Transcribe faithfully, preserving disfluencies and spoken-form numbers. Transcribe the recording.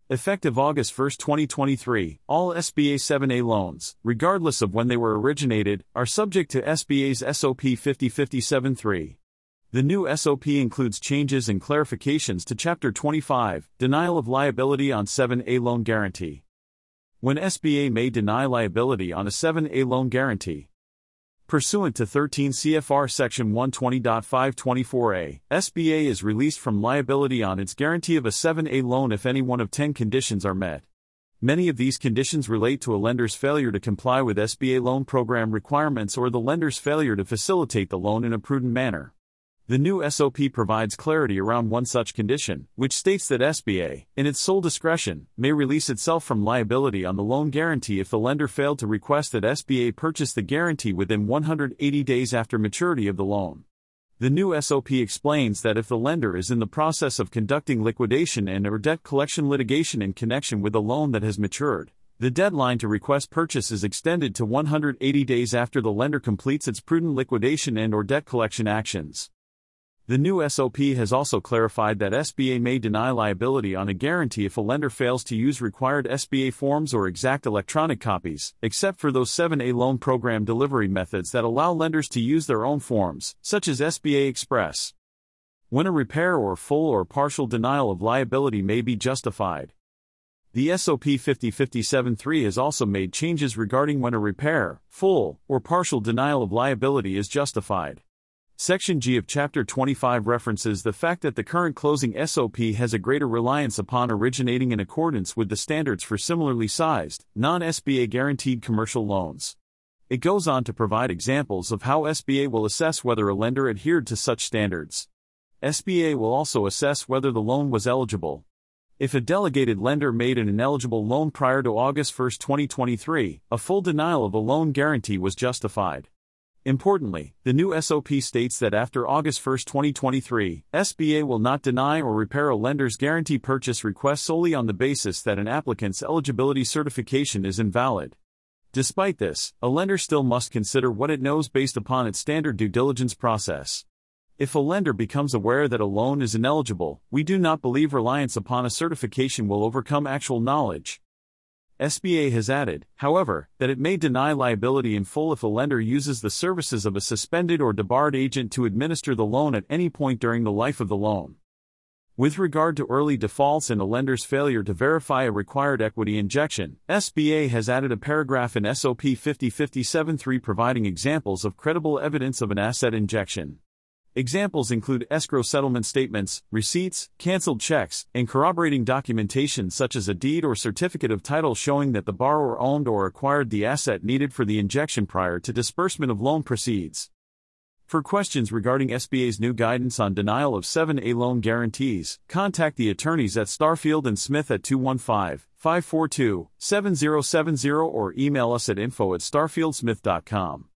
Effective August first, twenty twenty-three, all S B A seven A loans, regardless of when they were originated, are subject to S B A's S O P fifty fifty-seven three. The new S O P includes changes and clarifications to Chapter twenty-five, Denial of Liability on seven A Loan Guarantee. When S B A may deny liability on a seven A loan guarantee. Pursuant to thirteen C F R Section one twenty point five twenty-four A, S B A is released from liability on its guarantee of a seven A loan if any one of ten conditions are met. Many of these conditions relate to a lender's failure to comply with S B A loan program requirements or the lender's failure to facilitate the loan in a prudent manner. The new S O P provides clarity around one such condition, which states that S B A, in its sole discretion, may release itself from liability on the loan guarantee if the lender failed to request that S B A purchase the guarantee within one hundred eighty days after maturity of the loan. The new S O P explains that if the lender is in the process of conducting liquidation and or debt collection litigation in connection with a loan that has matured, the deadline to request purchase is extended to one hundred eighty days after the lender completes its prudent liquidation and or debt collection actions. The new S O P has also clarified that S B A may deny liability on a guarantee if a lender fails to use required S B A forms or exact electronic copies, except for those seven A loan program delivery methods that allow lenders to use their own forms, such as S B A Express. When a repair or full or partial denial of liability may be justified. The S O P fifty fifty-seven three has also made changes regarding when a repair, full, or partial denial of liability is justified. Section G of Chapter twenty-five references the fact that the current closing S O P has a greater reliance upon originating in accordance with the standards for similarly sized, non-S B A guaranteed commercial loans. It goes on to provide examples of how S B A will assess whether a lender adhered to such standards. S B A will also assess whether the loan was eligible. If a delegated lender made an ineligible loan prior to August first, twenty twenty-three, a full denial of a loan guarantee was justified. Importantly, the new S O P states that after August first, twenty twenty-three, S B A will not deny or repair a lender's guarantee purchase request solely on the basis that an applicant's eligibility certification is invalid. Despite this, a lender still must consider what it knows based upon its standard due diligence process. If a lender becomes aware that a loan is ineligible, we do not believe reliance upon a certification will overcome actual knowledge. S B A has added, however, that it may deny liability in full if a lender uses the services of a suspended or debarred agent to administer the loan at any point during the life of the loan. With regard to early defaults and a lender's failure to verify a required equity injection, S B A has added a paragraph in S O P fifty fifty-seven three providing examples of credible evidence of an asset injection. Examples include escrow settlement statements, receipts, canceled checks, and corroborating documentation such as a deed or certificate of title showing that the borrower owned or acquired the asset needed for the injection prior to disbursement of loan proceeds. For questions regarding S B A's new guidance on denial of seven A loan guarantees, contact the attorneys at Starfield and Smith at two one five, five four two, seven zero seven zero or email us at info at starfield smith dot com.